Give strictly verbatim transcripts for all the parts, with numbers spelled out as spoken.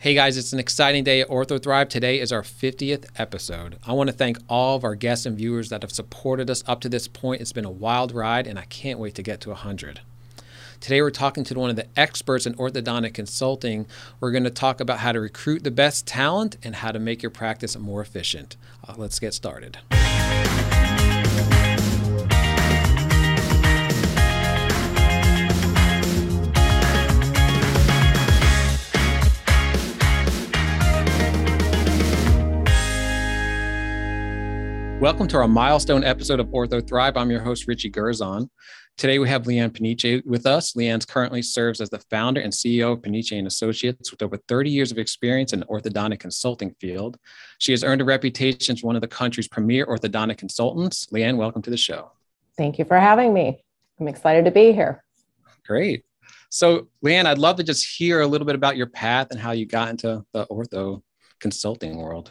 Hey guys, it's an exciting day at OrthoThrive. Today is our fiftieth episode. I want to thank all of our guests and viewers that have supported us up to this point. It's been a wild ride and I can't wait to get to one hundred. Today we're talking to one of the experts in orthodontic consulting. We're going to talk about how to recruit the best talent and how to make your practice more efficient. Uh, let's get started. Welcome to our milestone episode of OrthoThrive. I'm your host, Richie Gurzon. Today we have Leanne Paniche with us. Leanne currently serves as the founder and C E O of Paniche and Associates with over thirty years of experience in the orthodontic consulting field. She has earned a reputation as one of the country's premier orthodontic consultants. Leanne, welcome to the show. Thank you for having me. I'm excited to be here. Great. So Leanne, I'd love to just hear a little bit about your path and how you got into the ortho consulting world.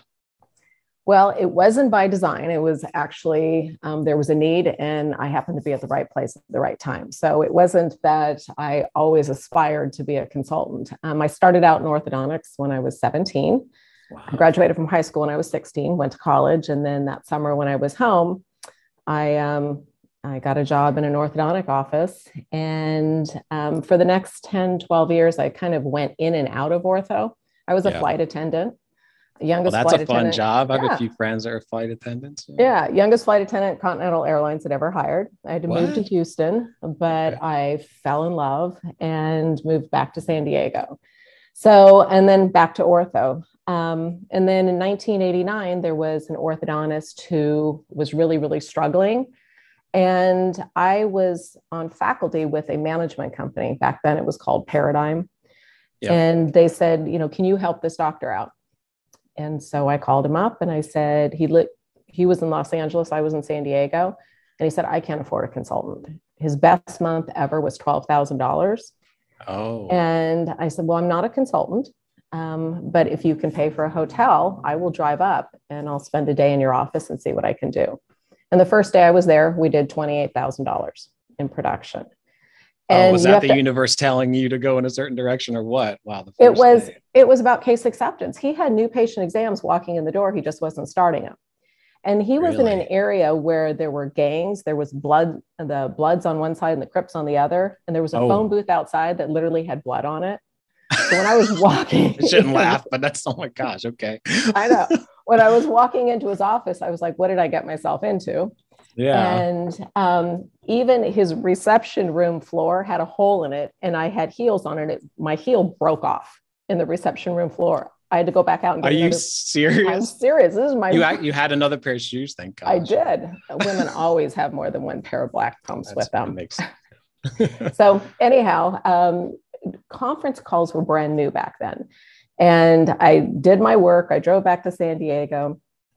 Well, it wasn't by design. It was actually, um, there was a need and I happened to be at the right place at the right time. So it wasn't that I always aspired to be a consultant. Um, I started out in orthodontics when I was seventeen. Wow. I graduated from high school when I was sixteen, went to college. And then that summer when I was home, I, um, I got a job in an orthodontic office. And um, for the next ten, twelve years, I kind of went in and out of ortho. I was a yeah. flight attendant. Youngest well, that's flight a fun attendant. job. I have yeah. a few friends that are flight attendants. Yeah. yeah, youngest flight attendant Continental Airlines had ever hired. I had to what? move to Houston, but okay. I fell in love and moved back to San Diego. So, and then back to ortho. Um, and then in nineteen eighty-nine, there was an orthodontist who was really, really struggling. And I was on faculty with a management company. Back then it was called Paradigm. Yeah. And they said, you know, can you help this doctor out? And so I called him up and I said, he lit, he was in Los Angeles, I was in San Diego. And he said, I can't afford a consultant. His best month ever was twelve thousand dollars. Oh. And I said, well, I'm not a consultant, um, but if you can pay for a hotel, I will drive up and I'll spend a day in your office and see what I can do. And the first day I was there, we did twenty-eight thousand dollars in production. And oh, was that the to, universe telling you to go in a certain direction or what? Wow. The it was, day. it was about case acceptance. He had new patient exams walking in the door. He just wasn't starting them. And he was really? in an area where there were gangs. There was blood, the Bloods on one side and the Crips on the other. And there was a oh. phone booth outside that literally had blood on it. So when I was walking, I shouldn't laugh, but that's, oh my gosh. Okay. I know. When I was walking into his office, I was like, what did I get myself into? Yeah. And um, even his reception room floor had a hole in it and I had heels on it. it. My heel broke off in the reception room floor. I had to go back out and get Are another... you serious? I'm serious. This is my... You, you had another pair of shoes, thank God. I did. Women always have more than one pair of black pumps That's with them. Makes sense. So anyhow, um, conference calls were brand new back then. And I did my work. I drove back to San Diego.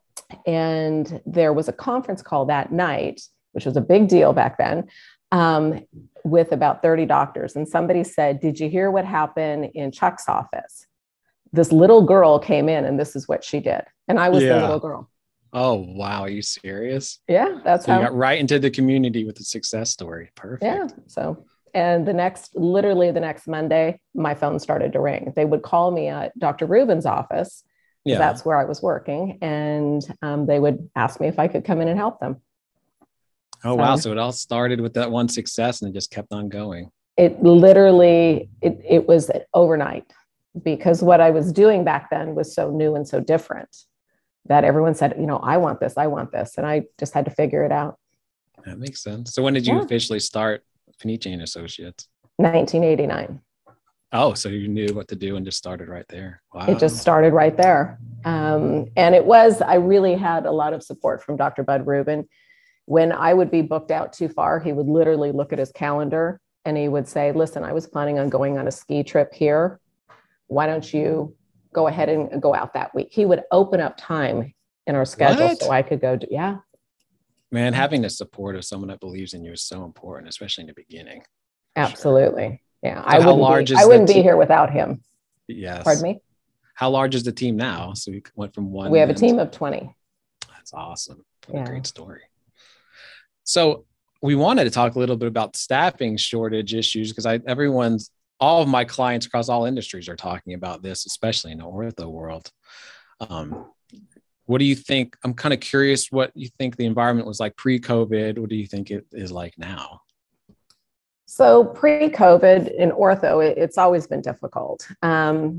And there was a conference call that night, which was a big deal back then, um, with about thirty doctors. And somebody said, did you hear what happened in Chuck's office? This little girl came in and this is what she did. And I was yeah. the little girl. Oh, wow. Are you serious? Yeah, that's so how. You got right into the community with a success story. Perfect. Yeah. So, and the next, literally the next Monday, my phone started to ring. They would call me at Doctor Rubin's office. Yeah. That's where I was working. And um, they would ask me if I could come in and help them. Oh, so, wow. So it all started with that one success and it just kept on going. It literally, it, it was overnight because what I was doing back then was so new and so different that everyone said, you know, I want this, I want this. And I just had to figure it out. That makes sense. So when did you yeah. officially start Paniche and Associates? nineteen eighty-nine. Oh, so you knew what to do and just started right there. Wow. It just started right there. Um, and it was, I really had a lot of support from Doctor Bud Rubin. When I would be booked out too far, he would literally look at his calendar and he would say, listen, I was planning on going on a ski trip here. Why don't you go ahead and go out that week? He would open up time in our schedule what? so I could go do, yeah. Man, having the support of someone that believes in you is so important, especially in the beginning. Absolutely. Sure. Yeah, so I how wouldn't, large be, is I wouldn't be team? here without him. Yes. Pardon me? How large is the team now? So we went from one. We have a team of twenty. That's awesome. What yeah. a great story. So we wanted to talk a little bit about staffing shortage issues because I everyone's all of my clients across all industries are talking about this, especially in the ortho world. Um, what do you think? I'm kind of curious what you think the environment was like pre-COVID. What do you think it is like now? So pre-COVID in ortho, it, it's always been difficult. Um,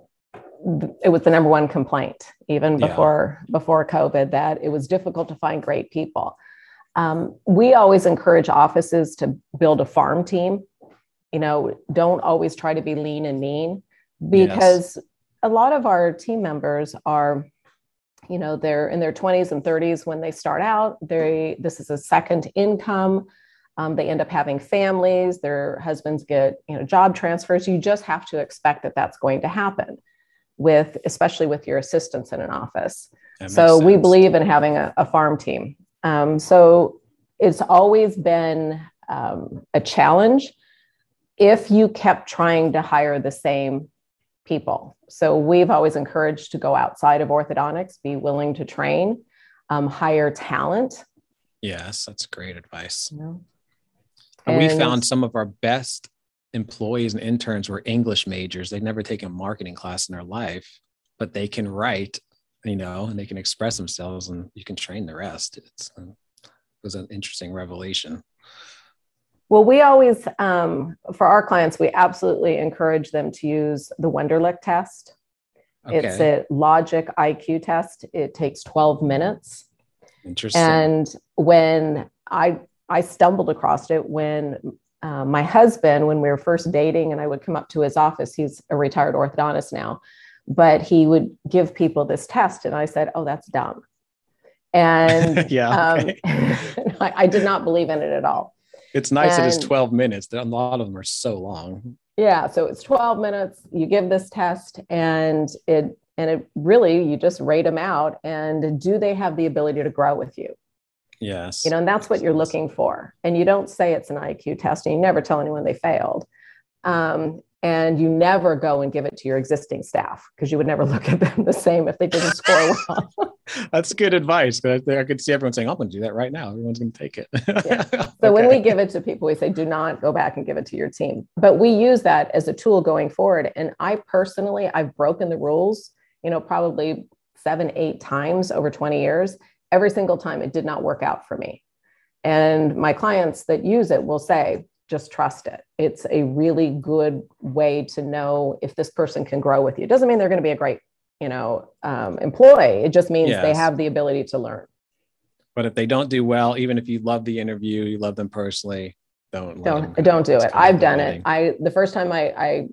it was the number one complaint, even before, yeah. before COVID, that it was difficult to find great people. Um, we always encourage offices to build a farm team. You know, don't always try to be lean and mean, because yes. a lot of our team members are, you know, they're in their twenties and thirties when they start out. They, this is a second income. Um, they end up having families. Their husbands get, you know, job transfers. You just have to expect that that's going to happen with, especially with your assistants in an office. So we believe in having a, a farm team. Um, so it's always been um, a challenge if you kept trying to hire the same people. So we've always encouraged to go outside of orthodontics, be willing to train, um, hire talent. Yes, that's great advice. You know? And we found some of our best employees and interns were English majors. They'd never taken a marketing class in their life, but they can write, you know, and they can express themselves, and you can train the rest. It's, it was an interesting revelation. Well, we always, um, for our clients, we absolutely encourage them to use the Wonderlic test. Okay. It's a logic I Q test. It takes twelve minutes. Interesting. And when I, I stumbled across it when uh, my husband, when we were first dating and I would come up to his office, he's a retired orthodontist now, but he would give people this test. And I said, oh, that's dumb. And yeah, okay. um, I, I did not believe in it at all. It's nice and, that it's twelve minutes. A lot of them are so long. Yeah. So it's twelve minutes. You give this test and it, and it really, you just rate them out. And do they have the ability to grow with you? Yes. You know, and that's what you're looking for. And you don't say it's an I Q test, and you never tell anyone they failed. Um, and you never go and give it to your existing staff, because you would never look at them the same if they didn't score well. That's good advice. Because I could see everyone saying, I'm going to do that right now. Everyone's going to take it. Yeah. So okay. When we give it to people, we say, do not go back and give it to your team. But we use that as a tool going forward. And I personally, I've broken the rules, you know, probably seven, eight times over twenty years. Every single time it did not work out for me. And my clients that use it will say, just trust it. It's a really good way to know if this person can grow with you. It doesn't mean they're going to be a great, you know, um, employee. It just means yes. they have the ability to learn. But if they don't do well, even if you love the interview, you love them personally, don't don't don't do it. I've done it. I the first time I I,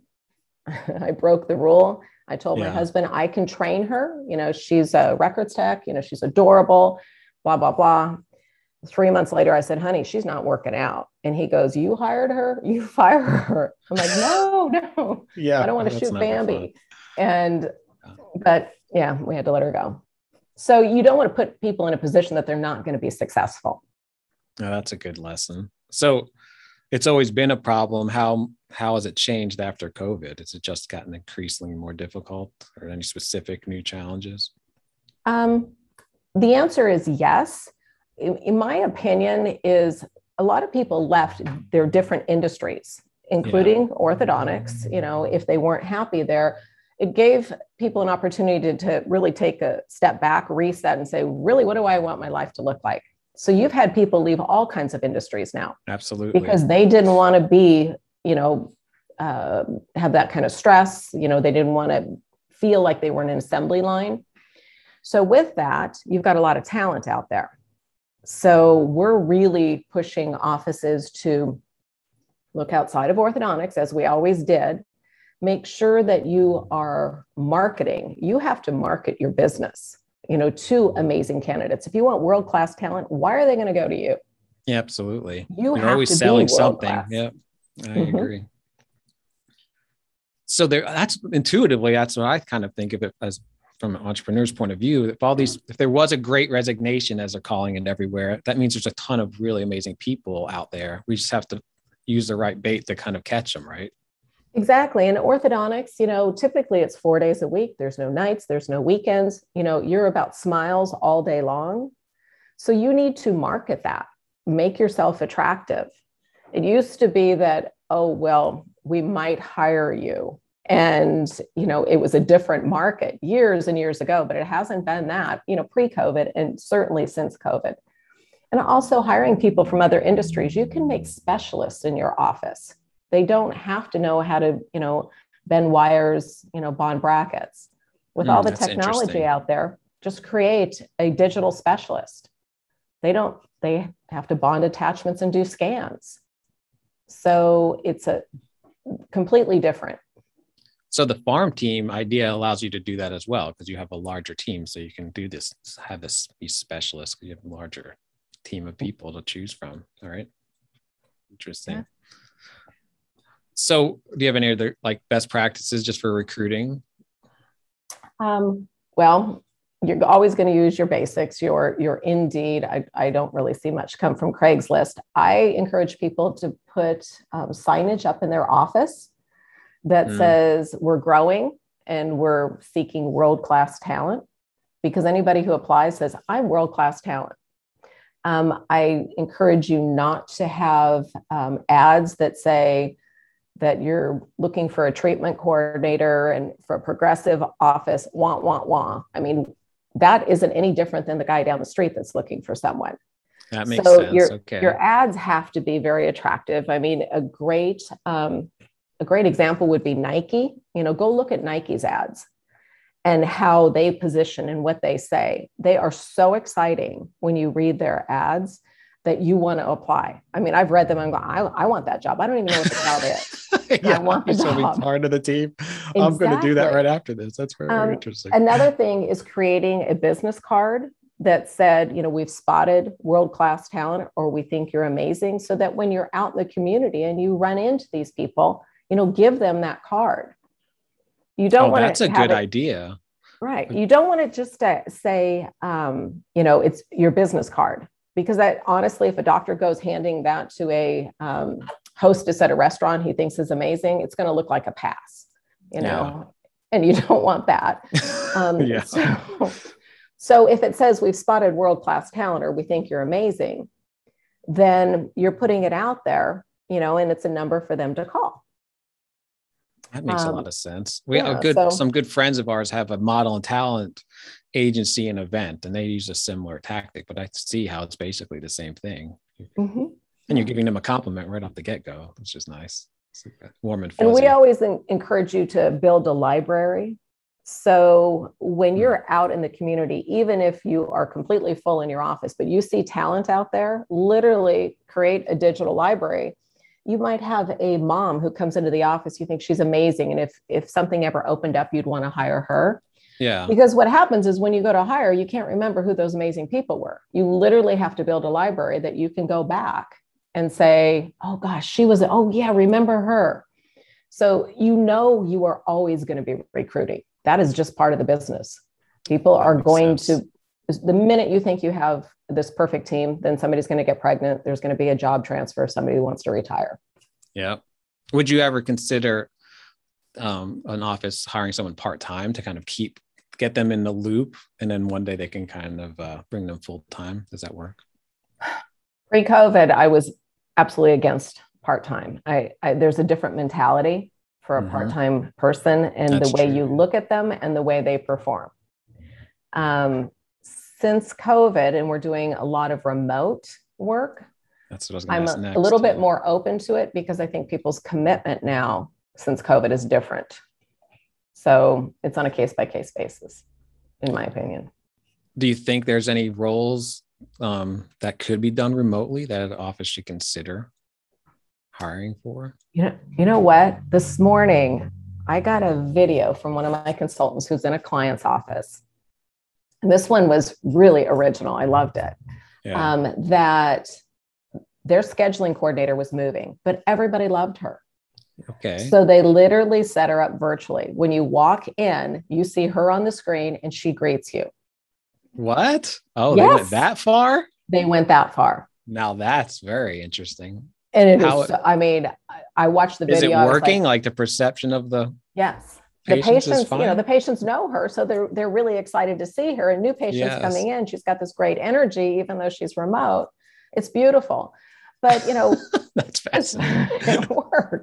I broke the rule. I told yeah. my husband, I can train her. You know, she's a records tech. You know, she's adorable. Blah blah blah. Three months later, I said, honey, she's not working out. And he goes, you hired her? You fire her? I'm like, no, no. Yeah, I don't want to shoot Bambi. And, but yeah, we had to let her go. So you don't want to put people in a position that they're not going to be successful. Oh, that's a good lesson. So it's always been a problem. How, how has it changed after COVID? Has it just gotten increasingly more difficult, or any specific new challenges? Um, the answer is yes. In my opinion, is a lot of people left their different industries, including yeah. orthodontics. You know, if they weren't happy there, it gave people an opportunity to, to really take a step back, reset, and say, really, what do I want my life to look like? So you've had people leave all kinds of industries now. Absolutely. Because they didn't want to be, you know, uh, have that kind of stress. You know, they didn't want to feel like they were in an assembly line. So with that, you've got a lot of talent out there. So we're really pushing offices to look outside of orthodontics, as we always did. Make sure that you are marketing. You have to market your business, you know, to amazing candidates. If you want world-class talent, why are they going to go to you? Yeah, absolutely. You You're have always to selling be something. world-class. Yep, I Mm-hmm. agree. So there, that's intuitively, that's what I kind of think of it as. From an entrepreneur's point of view, if all these, if there was a great resignation, as they're calling it everywhere, that means there's a ton of really amazing people out there. We just have to use the right bait to kind of catch them, right? Exactly. And orthodontics, you know, typically it's four days a week. There's no nights, there's no weekends. You know, you're about smiles all day long. So you need to market that, make yourself attractive. It used to be that, oh, well, we might hire you. And, you know, it was a different market years and years ago, but it hasn't been that, you know, pre-COVID and certainly since COVID. And also hiring people from other industries. You can make specialists in your office. They don't have to know how to, you know, bend wires, you know, bond brackets. With mm, all the technology out there, just create a digital specialist. They don't, they have to bond attachments and do scans. So it's a completely different. So the farm team idea allows you to do that as well, because you have a larger team. So you can do this, have this be specialists, because you have a larger team of people to choose from. All right. Interesting. Yeah. So do you have any other like best practices just for recruiting? Um, well, you're always going to use your basics, your, your Indeed. I, I don't really see much come from Craigslist. I encourage people to put um, signage up in their office that mm. says we're growing and we're seeking world-class talent, because anybody who applies says, I'm world-class talent. Um, I encourage you not to have um, ads that say that you're looking for a treatment coordinator and for a progressive office, want, want, want. I mean, that isn't any different than the guy down the street that's looking for someone. That makes so sense. Your, okay. your ads have to be very attractive. I mean, a great, um, a great example would be Nike. You know, go look at Nike's ads and how they position and what they say. They are so exciting when you read their ads that you want to apply. I mean, I've read them and go, I, I want that job. I don't even know what the job is. yeah, I want the so job. Be part of the team. Exactly. I'm going to do that right after this. That's very, um, very interesting. Another thing is creating a business card that said, you know, we've spotted world-class talent, or we think you're amazing, so that when you're out in the community and you run into these people, you know, give them that card. You don't oh, want that's to a good it, idea. Right. You don't want to just uh, say, um, you know, it's your business card, because that honestly, if a doctor goes handing that to a um, hostess at a restaurant he thinks is amazing, it's going to look like a pass, you know, yeah. and you don't want that. Um, yeah. so, so if it says we've spotted world-class talent, or we think you're amazing, then you're putting it out there, you know, and it's a number for them to call. That makes um, a lot of sense. We yeah, have good, so, some good friends of ours have a model and talent agency and event, and they use a similar tactic, but I see how it's basically the same thing. Mm-hmm. And you're giving them a compliment right off the get-go, which is nice. It's like warm and fuzzy. And we always encourage you to build a library. So when you're out in the community, even if you are completely full in your office, but you see talent out there, literally create a digital library. You might have a mom who comes into the office, you think she's amazing. And if, if something ever opened up, you'd want to hire her. Yeah. Because what happens is when you go to hire, you can't remember who those amazing people were. You literally have to build a library that you can go back and say, oh gosh, she was, oh yeah, remember her. So you know you are always going to be recruiting. That is just part of the business. People are going sense. to, the minute you think you have this perfect team, then somebody's going to get pregnant. There's going to be a job transfer. Somebody who wants to retire. Yeah. Would you ever consider um, an office hiring someone part-time to kind of keep, get them in the loop, and then one day they can kind of uh, bring them full-time? Does that work? Pre-COVID, I was absolutely against part-time. I, I there's a different mentality for a mm-hmm. part-time person, and That's the way true. You look at them and the way they perform. Um, since COVID, and we're doing a lot of remote work, That's what I was going to ask I'm a, next. a little bit more open to it, because I think people's commitment now since COVID is different. So it's on a case-by-case basis, in my opinion. Do you think there's any roles um, that could be done remotely that an office should consider hiring for? You know, you know what? This morning, I got a video from one of my consultants who's in a client's office. And this one was really original. I loved it. Yeah. Um, that their scheduling coordinator was moving, but everybody loved her. Okay. So they literally set her up virtually. When you walk in, you see her on the screen and she greets you. What? Oh, yes. They went that far? They went that far. Now that's very interesting. And it How, is, I mean, I watched the video. Is it working? Like, like the perception of the Yes. Patients the patients, you know, the patients know her. So they're, they're really excited to see her, and new patients yes. coming in. She's got this great energy, even though she's remote. It's beautiful, but you know, that's fascinating. it works.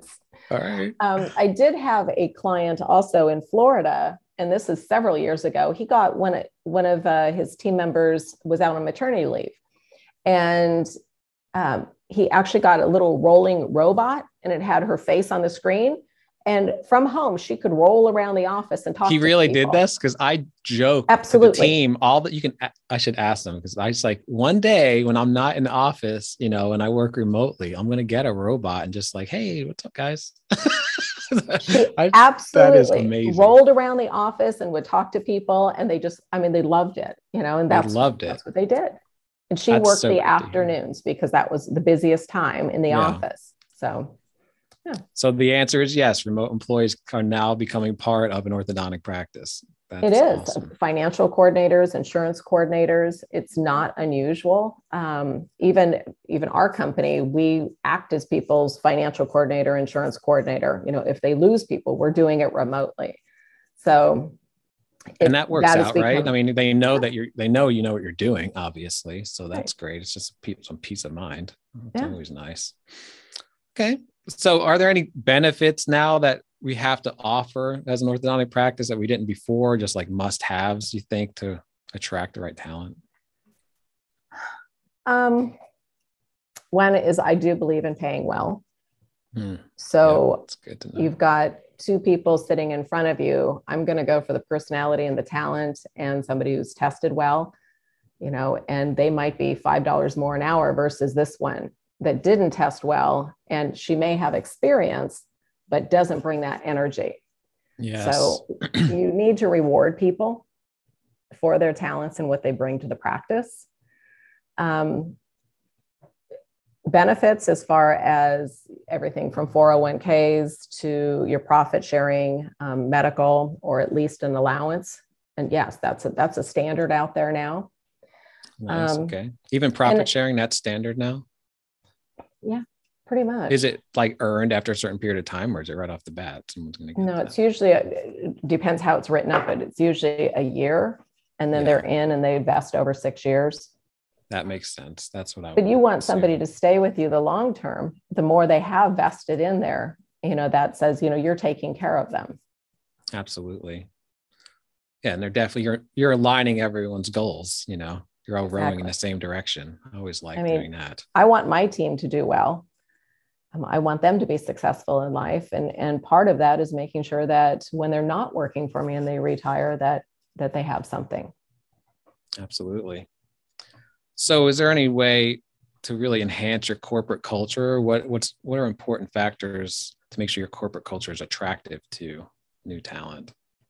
All right. Um, I did have a client also in Florida, and this is several years ago. He got one, one of uh, his team members was out on maternity leave. And um, he actually got a little rolling robot, and it had her face on the screen. And from home, she could roll around the office and talk He to really people. did this? Because I joke Absolutely. to the team, all that you can, I should ask them, because I just like, one day when I'm not in the office, you know, and I work remotely, I'm going to get a robot and just like, hey, what's up, guys? She I, absolutely rolled around the office and would talk to people. And they just, I mean, they loved it, you know, and that's, they loved it. That's what they did. And she that's worked so the afternoons because that was the busiest time in the yeah. office. So Yeah. So the answer is yes. Remote employees are now becoming part of an orthodontic practice. That's it is. Awesome. Financial coordinators, insurance coordinators. It's not unusual. Um, even, even our company, we act as people's financial coordinator, insurance coordinator. You know, if they lose people, we're doing it remotely. So it, and that works that out, become, right? I mean, they know yeah. that you're, they know, you know what you're doing, obviously. So that's right. great. It's just some peace of mind. It's yeah. always nice. Okay. So are there any benefits now that we have to offer as an orthodontic practice that we didn't before, just like must-haves, you think, to attract the right talent? Um, one is I do believe in paying well. Hmm. So yeah, good to know. You've got two people sitting in front of you. I'm going to go for the personality and the talent and somebody who's tested well, you know, and they might be five dollars more an hour versus this one that didn't test well, and she may have experience, but doesn't bring that energy. Yes. So you need to reward people for their talents and what they bring to the practice. Um, benefits as far as everything from four oh one k's to your profit sharing, um, medical, or at least an allowance. And yes, that's a, that's a standard out there now. Nice. Um, okay. Even profit and, sharing, that's standard now? Yeah, pretty much. Is it like earned after a certain period of time, or is it right off the bat? Someone's going to get No, that? It's usually, a, it depends how it's written up, but it's usually a year, and then yeah. they're in and they vest over six years. That makes sense. That's what I would But you want assume. somebody to stay with you the long term. The more they have vested in there, you know, that says, you know, you're taking care of them. Absolutely. Yeah. And they're definitely, you're, you're aligning everyone's goals, you know. You're all rowing exactly. in the same direction. I always like I mean, doing that. I want my team to do well. Um, I want them to be successful in life. And, and part of that is making sure that when they're not working for me and they retire, that, that they have something. Absolutely. So is there any way to really enhance your corporate culture? What, what's, what are important factors to make sure your corporate culture is attractive to new talent?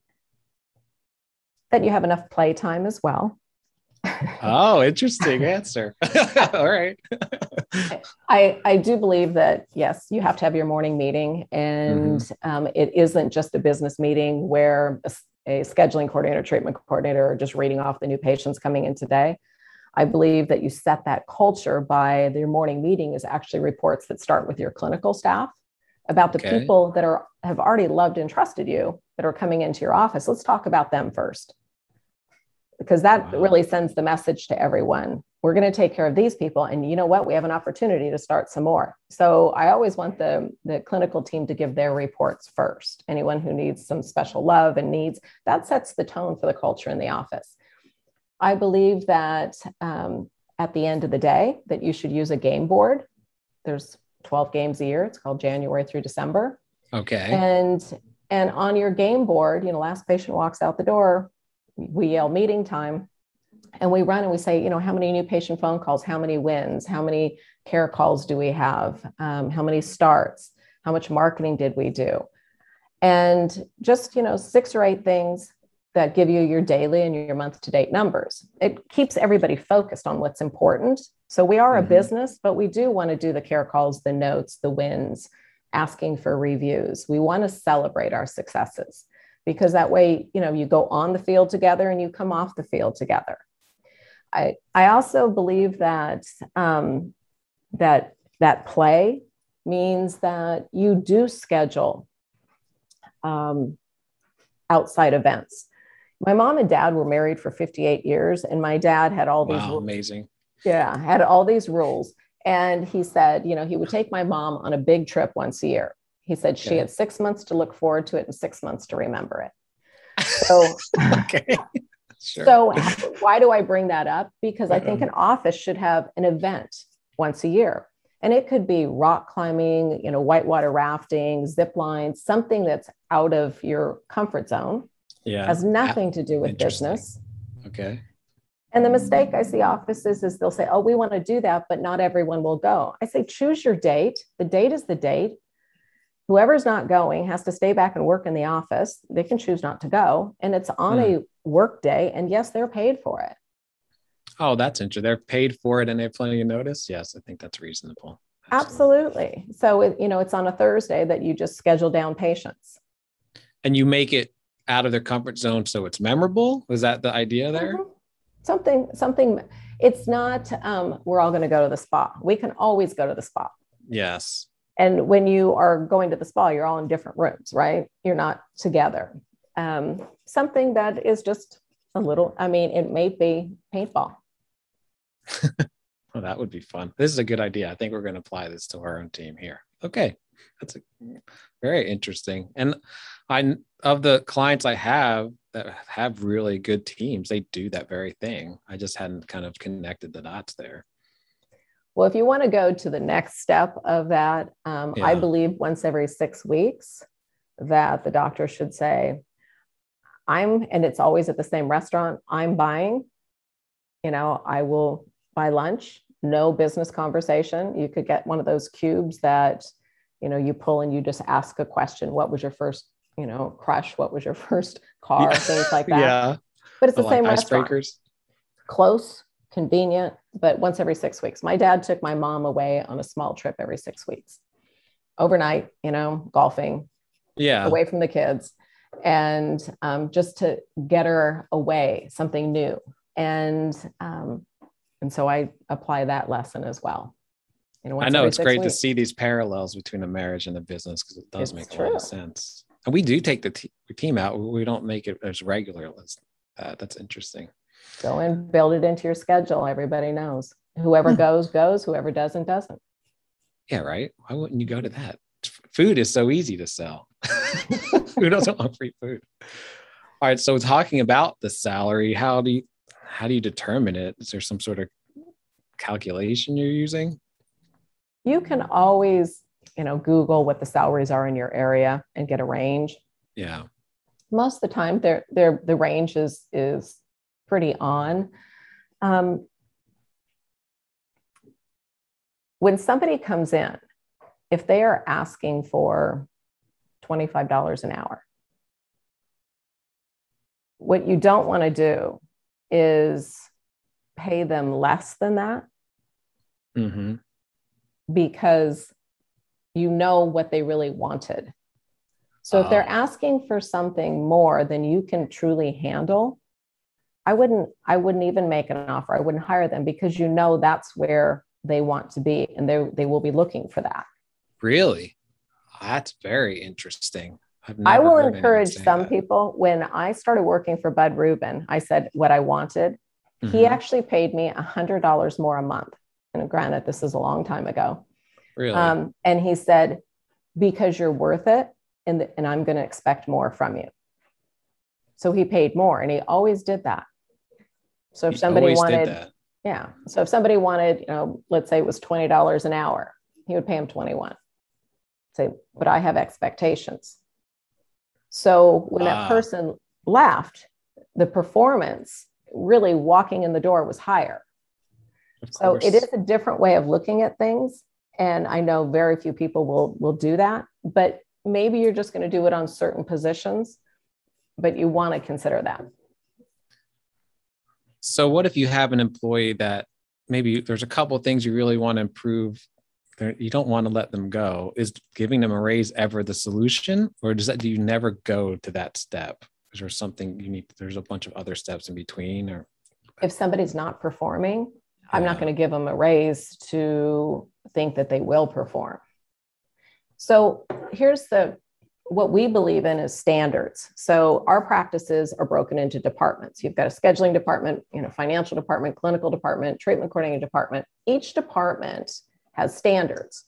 That you have enough playtime as well. Oh, interesting answer. All right. I, I do believe that, yes, you have to have your morning meeting, and mm-hmm. um, it isn't just a business meeting where a, a scheduling coordinator, treatment coordinator are just reading off the new patients coming in today. I believe that you set that culture by your morning meeting is actually reports that start with your clinical staff about the okay. people that are have already loved and trusted you that are coming into your office. Let's talk about them first, because that wow. really sends the message to everyone. We're going to take care of these people. And you know what? We have an opportunity to start some more. So I always want the, the clinical team to give their reports first. Anyone who needs some special love and needs, that sets the tone for the culture in the office. I believe that um, at the end of the day, that you should use a game board. There's twelve games a year. It's called January through December. Okay. And, and on your game board, you know, last patient walks out the door, we yell meeting time, and we run and we say, you know, how many new patient phone calls, how many wins, how many care calls do we have? Um, how many starts, how much marketing did we do? And just, you know, six or eight things that give you your daily and your month to date numbers. It keeps everybody focused on what's important. So we are mm-hmm. a business, but we do want to do the care calls, the notes, the wins, asking for reviews. We want to celebrate our successes, because that way, you know, you go on the field together and you come off the field together. I, I also believe that, um, that, that play means that you do schedule um, outside events. My mom and dad were married for fifty-eight years, and my dad had all these wow, rules. Amazing. Yeah, had all these rules. And he said, you know, he would take my mom on a big trip once a year. He said she Okay. had six months to look forward to it and six months to remember it. So, Okay. Sure. so why do I bring that up? Because I think Um, an office should have an event once a year. And it could be rock climbing, you know, whitewater rafting, zip lines, something that's out of your comfort zone, yeah. has nothing to do with Interesting. business. Okay. And the mistake I see offices is they'll say, oh, we want to do that, but not everyone will go. I say, choose your date. The date is the date. Whoever's not going has to stay back and work in the office. They can choose not to go. And it's on Hmm. a work day. And yes, they're paid for it. Oh, that's interesting. They're paid for it and they have plenty of notice. Yes, I think that's reasonable. Absolutely. Absolutely. So, it, you know, it's on a Thursday that you just schedule down patients. And you make it out of their comfort zone so it's memorable? Was that the idea there? Mm-hmm. Something, something, it's not, um, we're all going to go to the spa. We can always go to the spa. Yes. And when you are going to the spa, you're all in different rooms, right? You're not together. Um, something that is just a little, I mean, it may be paintball. Well, that would be fun. This is a good idea. I think we're going to apply this to our own team here. Okay. That's a, very interesting. And I, of the clients I have that have really good teams, they do that very thing. I just hadn't kind of connected the dots there. Well, if you want to go to the next step of that, um, Yeah. I believe once every six weeks that the doctor should say, I'm, and it's always at the same restaurant, I'm buying, you know, I will buy lunch, no business conversation. You could get one of those cubes that, you know, you pull and you just ask a question. What was your first, you know, crush? What was your first car? Yeah. Things like that. Yeah. But it's the But same like restaurant. icebreakers. Close, convenient, but once every six weeks. My dad took my mom away on a small trip every six weeks, overnight, you know, golfing, Yeah. away from the kids, and um, just to get her away, something new. And um, and so I apply that lesson as well. You know, I once know every it's six great to weeks. see these parallels between a marriage and a business because it does It's make a true. lot of sense. And we do take the te- team out. We don't make it as regular as that. That's interesting. Go and build it into your schedule. Everybody knows. Whoever Hmm. goes, goes. Whoever doesn't, doesn't. Yeah, right. Why wouldn't you go to that? Food is so easy to sell. Who doesn't want free food? All right. So talking about the salary, how do you how do you determine it? Is there some sort of calculation you're using? You can always, you know, Google what the salaries are in your area and get a range. Yeah. Most of the time, they're, they're, the range is, is pretty on. Um, when somebody comes in, if they are asking for twenty-five dollars an hour, what you don't want to do is pay them less than that. Mm-hmm. Because you know what they really wanted. So if they're Oh. asking for something more than you can truly handle, I wouldn't, I wouldn't even make an offer. I wouldn't hire them because you know that's where they want to be and they they will be looking for that. Really? That's very interesting. I've I never will heard anyone encourage say some that. people. When I started working for Bud Rubin, I said what I wanted. He Mhm. actually paid me one hundred dollars more a month. And granted, this is a long time ago. Really? Um, and he said, because you're worth it, and, the, and I'm going to expect more from you. So he paid more, and he always did that. So if He somebody always did wanted, that. yeah. So if somebody wanted, you know, let's say it was twenty dollars an hour, he would pay him twenty-one. Say, but I have expectations. So when Wow. that person left, the performance really walking in the door was higher. Of So course. it is a different way of looking at things. And I know very few people will, will do that, but maybe you're just going to do it on certain positions, but you want to consider that. So what if you have an employee that maybe there's a couple of things you really want to improve? You don't want to let them go. Is giving them a raise ever the solution? Or does that, do you never go to that step? Is there something you need? There's a bunch of other steps in between, or If somebody's not performing, I'm not Yeah. going to give them a raise to think that they will perform. So here's the, what we believe in is standards. So our practices are broken into departments. You've got a scheduling department, you know, financial department, clinical department, treatment coordinating department. Each department has standards.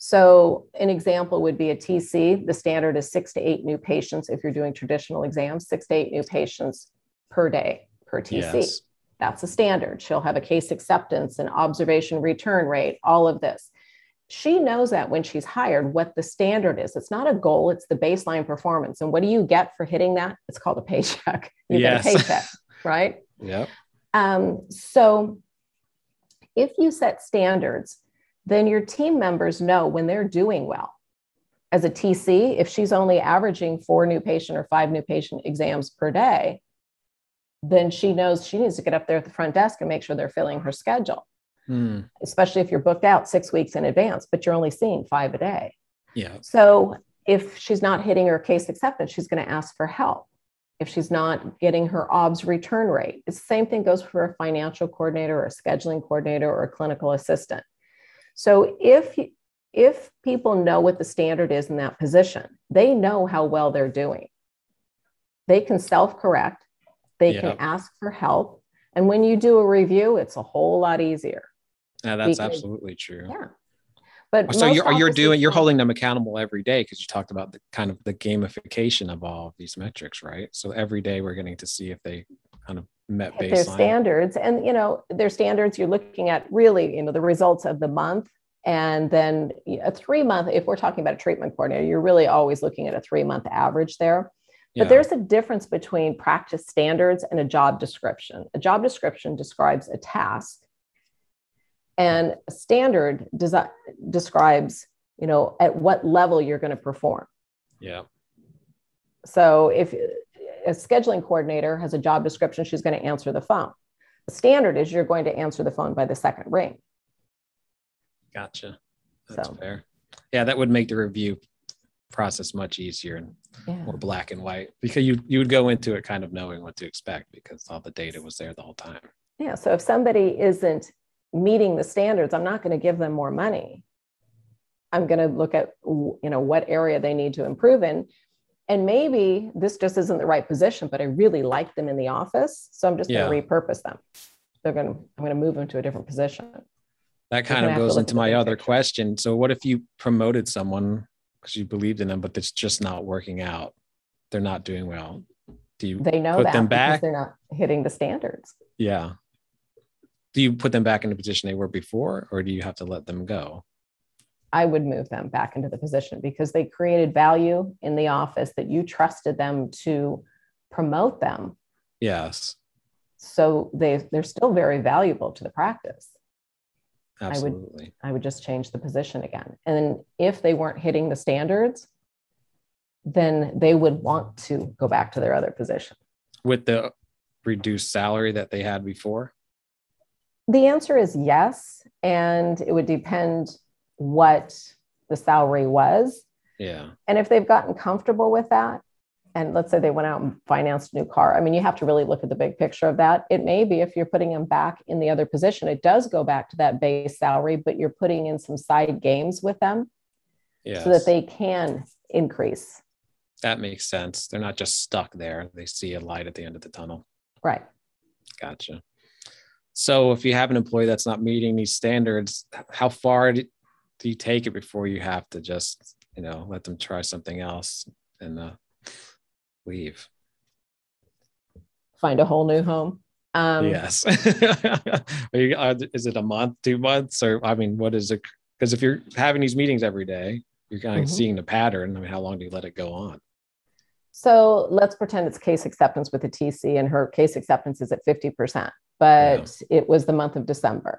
So an example would be a T C. The standard is six to eight new patients. If you're doing traditional exams, six to eight new patients per day per T C. Yes. That's a standard. She'll have a case acceptance and observation return rate, all of this. She knows that when she's hired, what the standard is. It's not a goal, it's the baseline performance. And what do you get for hitting that? It's called a paycheck. You yes. get a paycheck, right? Yep. Um, so if you set standards, then your team members know when they're doing well. As a T C, if she's only averaging four new patient or five new patient exams per day, then she knows she needs to get up there at the front desk and make sure they're filling her schedule, hmm. especially if you're booked out six weeks in advance, but you're only seeing five a day. Yeah. So if she's not hitting her case acceptance, she's going to ask for help. If she's not getting her obs return rate, it's the same thing goes for a financial coordinator or a scheduling coordinator or a clinical assistant. So if, if people know what the standard is in that position, they know how well they're doing. They can self-correct, they yep. can ask for help. And when you do a review, it's a whole lot easier. Yeah, that's because, absolutely true. Yeah. But so you're, you're doing, you're holding them accountable every day, because you talked about the kind of the gamification of all of these metrics, right? So every day we're getting to see if they kind of met baseline. Their standards, and you know, their standards, you're looking at really, you know, the results of the month, and then a three month, if we're talking about a treatment coordinator, you're really always looking at a three month average there. But yeah. there's a difference between practice standards and a job description. A job description describes a task, and a standard desi- describes, you know, at what level you're going to perform. Yeah. So if a scheduling coordinator has a job description, she's going to answer the phone. The standard is you're going to answer the phone by the second ring. Gotcha. That's so. fair. Yeah, that would make the review process much easier and yeah. more black and white, because you you would go into it kind of knowing what to expect because all the data was there the whole time. Yeah. So if somebody isn't meeting the standards, I'm not going to give them more money. I'm going to look at, you know, what area they need to improve in. And maybe this just isn't the right position, but I really like them in the office. So I'm just yeah. going to repurpose them. They're going to, I'm going to move them to a different position. That kind of goes into my other question. So what if you promoted someone because you believed in them, but it's just not working out? They're not doing well. Do you they know put that them back? Because they're not hitting the standards. Yeah. Do you put them back in the position they were before, or do you have to let them go? I would move them back into the position because they created value in the office that you trusted them to promote them. Yes. So they, they're still very valuable to the practice. Absolutely. I would, I would just change the position again. And then if they weren't hitting the standards, then they would want to go back to their other position. With the reduced salary that they had before? The answer is yes. And it would depend what the salary was. Yeah. And if they've gotten comfortable with that, and let's say they went out and financed a new car, I mean, you have to really look at the big picture of that. It may be if you're putting them back in the other position, it does go back to that base salary, but you're putting in some side games with them yes. so that they can increase. That makes sense. They're not just stuck there. They see a light at the end of the tunnel. Right. Gotcha. So if you have an employee that's not meeting these standards, how far do you take it before you have to just, you know, let them try something else and uh, leave? Find a whole new home. Um, yes. Are you, are, is it a month, two months? Or, I mean, what is it? Because if you're having these meetings every day, you're kind of mm-hmm. seeing the pattern. I mean, how long do you let it go on? So let's pretend it's case acceptance with a T C and her case acceptance is at fifty percent, but yeah. it was the month of December.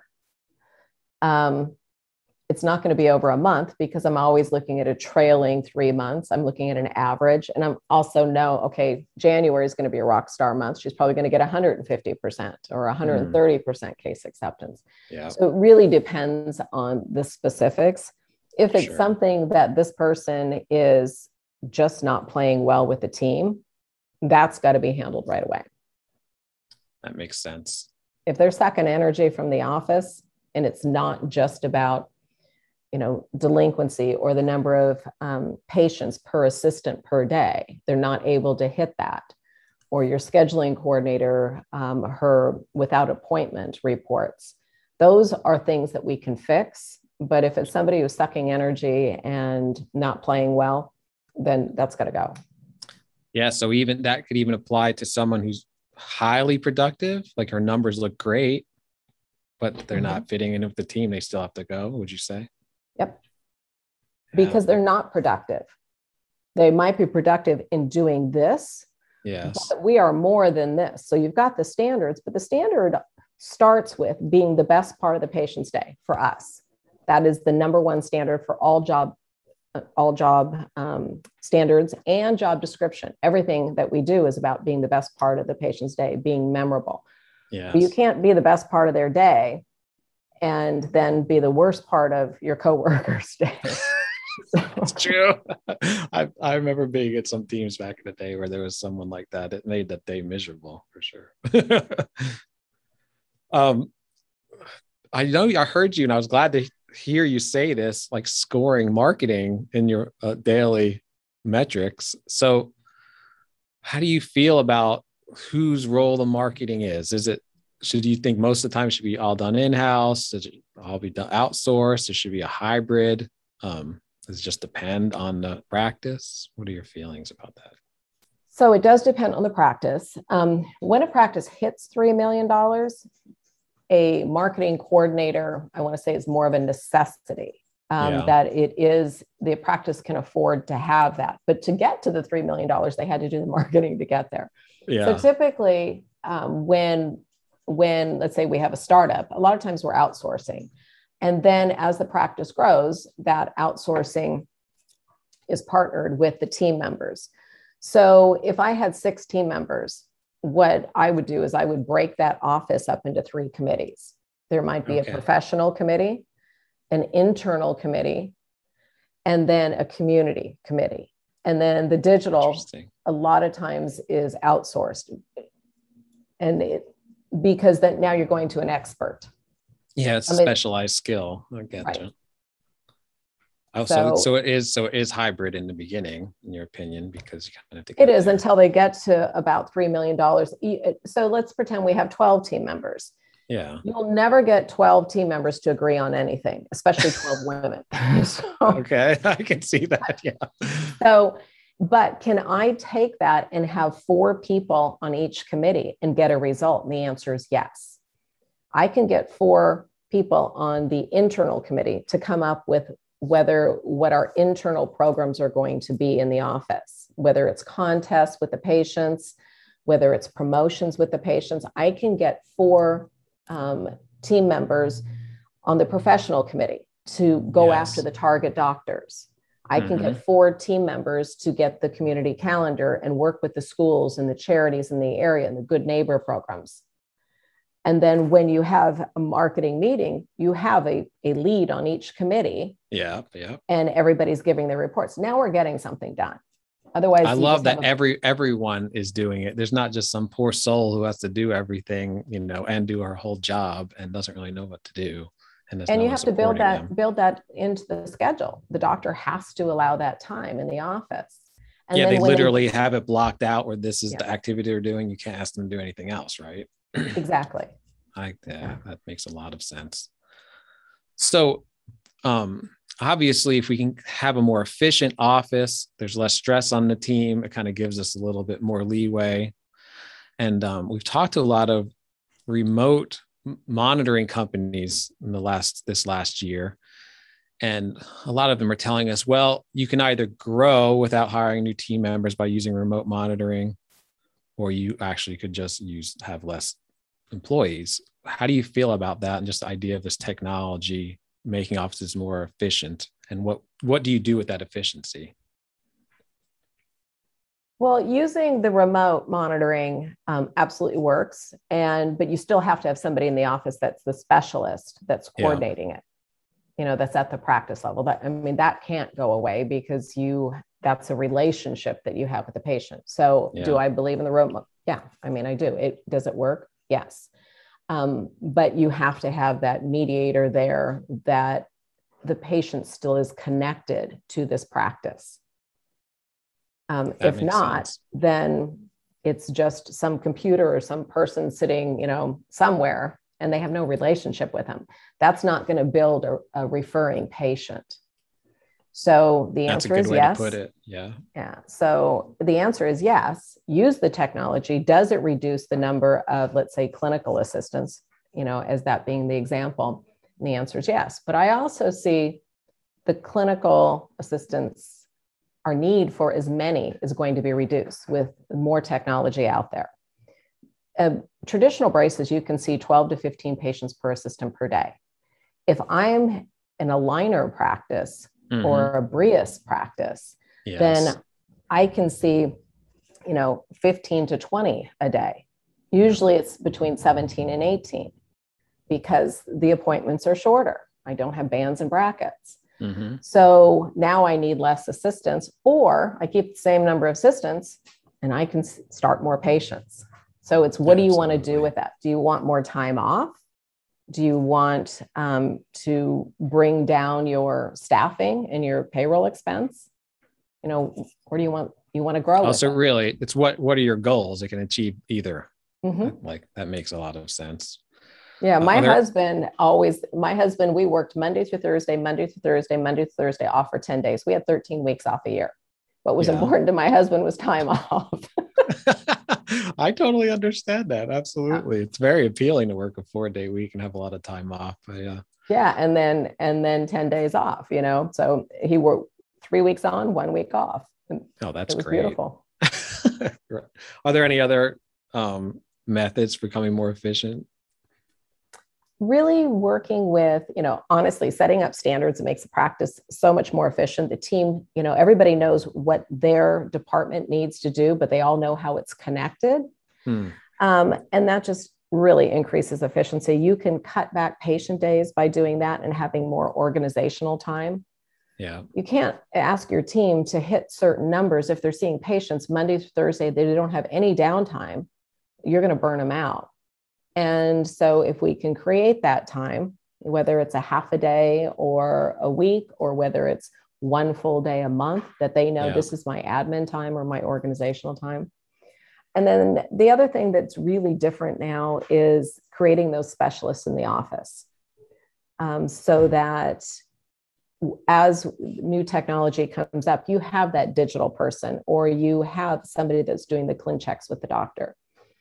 Um, it's not going to be over a month because I'm always looking at a trailing three months. I'm looking at an average, and I'm also know, okay, January is going to be a rock star month. She's probably going to get one hundred fifty percent or one hundred thirty percent mm. case acceptance. Yeah. So it really depends on the specifics. If it's sure. something that this person is just not playing well with the team, that's got to be handled right away. That makes sense. If they're sucking energy from the office and it's not just about, you know, delinquency or the number of um, patients per assistant per day, they're not able to hit that. Or your scheduling coordinator, um, her without appointment reports. Those are things that we can fix But if it's somebody who's sucking energy and not playing well, then that's got to go. Yeah. So even that could even apply to someone who's highly productive, like her numbers look great, but they're mm-hmm. not fitting in with the team. They still have to go, would you say? Yep. Because they're not productive. They might be productive in doing this. Yes. But we are more than this. So you've got the standards, but the standard starts with being the best part of the patient's day for us. That is the number one standard for all job, all job um, standards and job description. Everything that we do is about being the best part of the patient's day, being memorable. Yes. But you can't be the best part of their day and then be the worst part of your coworker's day. So. It's true. I I remember being at some teams back in the day where there was someone like that. It made that day miserable for sure. um, I know I heard you, and I was glad to hear you say this, like scoring marketing in your uh, daily metrics. So, how do you feel about whose role the marketing is? Is it should you think most of the time it should be all done in-house? Should it all be done outsourced? It should be a hybrid. Um, Does it just depend on the practice? What are your feelings about that? So it does depend on the practice. Um, when a practice hits three million dollars, a marketing coordinator, I want to say, is more of a necessity. Um, yeah. That it is, the practice can afford to have that. But to get to the three million dollars, they had to do the marketing to get there. Yeah. So typically um, when, when, let's say we have a startup, a lot of times we're outsourcing. And then as the practice grows, that outsourcing is partnered with the team members. So if I had six team members, what I would do is I would break that office up into three committees. There might be okay. a professional committee, an internal committee, and then a community committee. And then the digital, a lot of times is outsourced. And it, because then now you're going to an expert. Yeah, it's a I mean, specialized skill. I get right. you. Oh, so, so so it is so it is hybrid in the beginning, in your opinion, because you kind of have to. It is there. Until they get to about three million dollars. So let's pretend we have twelve team members. Yeah, you'll never get twelve team members to agree on anything, especially twelve women. So, okay, I can see that. Yeah. So, but can I take that and have four people on each committee and get a result? And the answer is yes. I can get four people on the internal committee to come up with whether what our internal programs are going to be in the office, whether it's contests with the patients, whether it's promotions with the patients. I can get four um, team members on the professional committee to go yes. after the target doctors. I can mm-hmm. get four team members to get the community calendar and work with the schools and the charities in the area and the Good Neighbor programs. And then when you have a marketing meeting, you have a, a lead on each committee. Yeah, yeah. And everybody's giving their reports. Now we're getting something done. Otherwise, I love that a- every everyone is doing it. There's not just some poor soul who has to do everything, you know, and do our whole job and doesn't really know what to do. And, and no you have to build that them. build that into the schedule. The doctor has to allow that time in the office. And yeah, they literally they, have it blocked out where this is yeah. the activity they're doing. You can't ask them to do anything else, right? Exactly. I yeah, that makes a lot of sense. So, um, obviously, if we can have a more efficient office, there's less stress on the team. It kind of gives us a little bit more leeway. And um, we've talked to a lot of remote monitoring companies in the last this last year, and a lot of them are telling us, well, you can either grow without hiring new team members by using remote monitoring, or you actually could just use have less employees. How do you feel about that and just the idea of this technology making offices more efficient? And what what do you do with that efficiency? Well, using the remote monitoring um, absolutely works, and but you still have to have somebody in the office that's the specialist that's coordinating yeah. it. You know, that's at the practice level. That I mean, that can't go away because you that's a relationship that you have with the patient. So, yeah. do I believe in the remote? Yeah, I mean, I do. It does it work? Yes. Um, but you have to have that mediator there that the patient still is connected to this practice. Um, if not, sense. Then it's just some computer or some person sitting, you know, somewhere and they have no relationship with him. That's not going to build a, a referring patient. So the That's answer a good is way yes. to put it. Yeah. Yeah. So the answer is yes. Use the technology. Does it reduce the number of, let's say, clinical assistants, you know, as that being the example? And the answer is yes. But I also see the clinical assistants, our need for as many is going to be reduced with more technology out there. Uh, traditional braces, you can see twelve to fifteen patients per assistant per day. If I'm in a aligner practice, mm-hmm. or a Brius practice, yes. then I can see, you know, fifteen to twenty a day. Usually it's between seventeen and eighteen because the appointments are shorter. I don't have bands and brackets. Mm-hmm. So now I need less assistants, or I keep the same number of assistants and I can start more patients. So it's what Absolutely. do you want to do with that? Do you want more time off? Do you want um, to bring down your staffing and your payroll expense? You know, or do you want you want to grow? Also, it? really, it's what what are your goals? It can achieve either. Mm-hmm. Like that makes a lot of sense. Yeah, my uh, there... husband always. My husband, we worked Monday through Thursday, Monday through Thursday, Monday through Thursday, off for ten days. We had thirteen weeks off a year. What was yeah. important to my husband was time off. I totally understand that. Absolutely. Yeah. It's very appealing to work a four day week and have a lot of time off. But yeah. Yeah. And then, and then ten days off, you know, so he worked three weeks on, one week off. Oh, that's it was great. Beautiful. Are there any other um, methods for becoming more efficient? Really working with, you know, honestly, setting up standards that makes the practice so much more efficient. The team, you know, everybody knows what their department needs to do, but they all know how it's connected. Hmm. Um, and that just really increases efficiency. You can cut back patient days by doing that and having more organizational time. Yeah. You can't ask your team to hit certain numbers if they're seeing patients Monday through Thursday, they don't have any downtime. You're going to burn them out. And so if we can create that time, whether it's a half a day or a week, or whether it's one full day a month, that they know yeah. this is my admin time or my organizational time. And then the other thing that's really different now is creating those specialists in the office, um, so that as new technology comes up, you have that digital person, or you have somebody that's doing the clin checks with the doctor.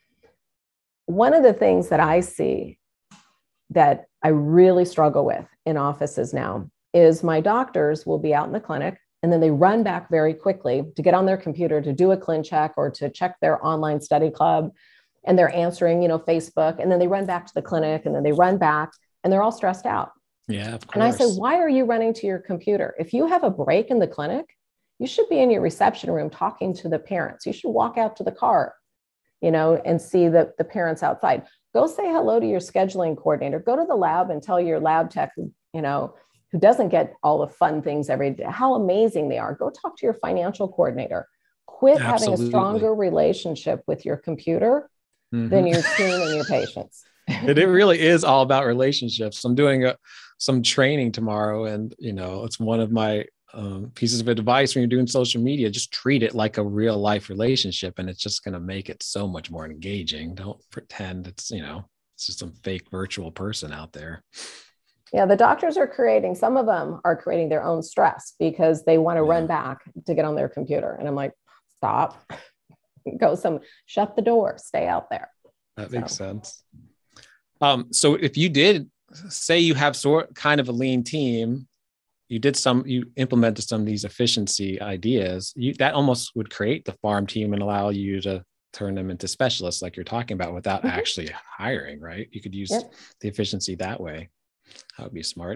One of the things that I see that I really struggle with in offices now is my doctors will be out in the clinic and then they run back very quickly to get on their computer to do a clin check or to check their online study club. And they're answering, you know, Facebook, and then they run back to the clinic and then they run back and they're all stressed out. Yeah, of course. And I say, why are you running to your computer? If you have a break in the clinic, you should be in your reception room talking to the parents. You should walk out to the car, you know, and see the, the parents outside. Go say hello to your scheduling coordinator. Go to the lab and tell your lab tech, you know, who doesn't get all the fun things every day, how amazing they are. Go talk to your financial coordinator. Quit Absolutely. having a stronger relationship with your computer mm-hmm. than your team and your patients. it, it really is all about relationships. I'm doing a, some training tomorrow, and, you know, it's one of my Um, pieces of advice when you're doing social media. Just treat it like a real life relationship, and it's just going to make it so much more engaging. Don't pretend it's, you know, it's just some fake virtual person out there. Yeah, the doctors are creating, some of them are creating their own stress because they want to yeah. run back to get on their computer. And I'm like, stop, go some, shut the door, stay out there. That so. makes sense. Um, so if you did say you have sort kind of a lean team, you did some, you implemented some of these efficiency ideas, you, that almost would create the farm team and allow you to turn them into specialists like you're talking about without mm-hmm. actually hiring, right? You could use yep. the efficiency that way. That would be smart.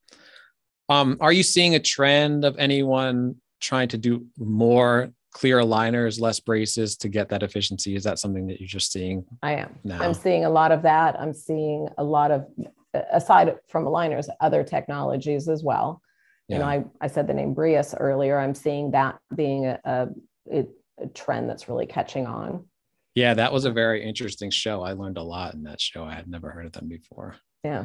Um, are you seeing a trend of anyone trying to do more clear aligners, less braces to get that efficiency? Is that something that you're just seeing? I am. Now? I'm seeing a lot of that. I'm seeing a lot of, aside from aligners, other technologies as well. Yeah. You know, I, I said the name Brius earlier. I'm seeing that being a, a, a trend that's really catching on. Yeah, that was a very interesting show. I learned a lot in that show. I had never heard of them before. Yeah.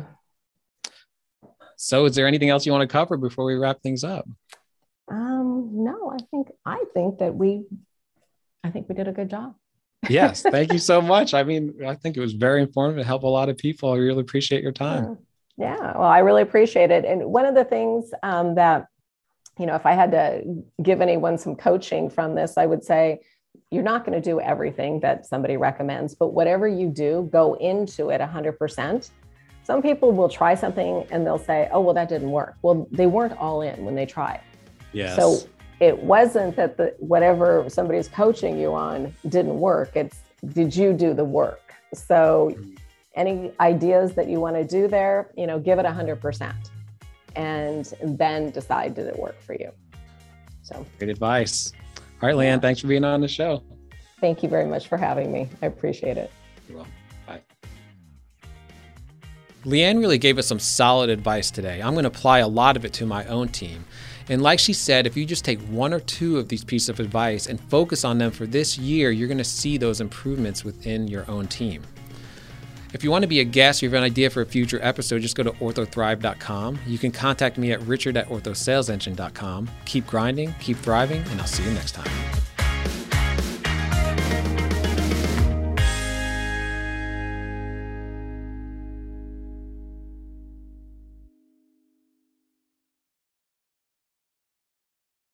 So is there anything else you want to cover before we wrap things up? Um, no, I think, I think that we, I think we did a good job. Yes, thank you so much. I mean, I think it was very informative. It helped a lot of people. I really appreciate your time. Yeah, yeah. Well, I really appreciate it. And one of the things um, that, you know, if I had to give anyone some coaching from this, I would say, you're not going to do everything that somebody recommends, but whatever you do, go into it one hundred percent. Some people will try something and they'll say, oh, well, that didn't work. Well, they weren't all in when they tried. Yes. So it wasn't that the whatever somebody's coaching you on didn't work. It's, did you do the work? So any ideas that you want to do there, you know, give it one hundred percent and then decide, did it work for you? So great advice. All right, Leanne, thanks for being on the show. Thank you very much for having me. I appreciate it. You're welcome. Bye. Leanne really gave us some solid advice today. I'm going to apply a lot of it to my own team. And like she said, if you just take one or two of these pieces of advice and focus on them for this year, you're going to see those improvements within your own team. If you want to be a guest or you have an idea for a future episode, just go to ortho thrive dot com. You can contact me at richard at ortho sales engine dot com. Keep grinding, keep thriving, and I'll see you next time.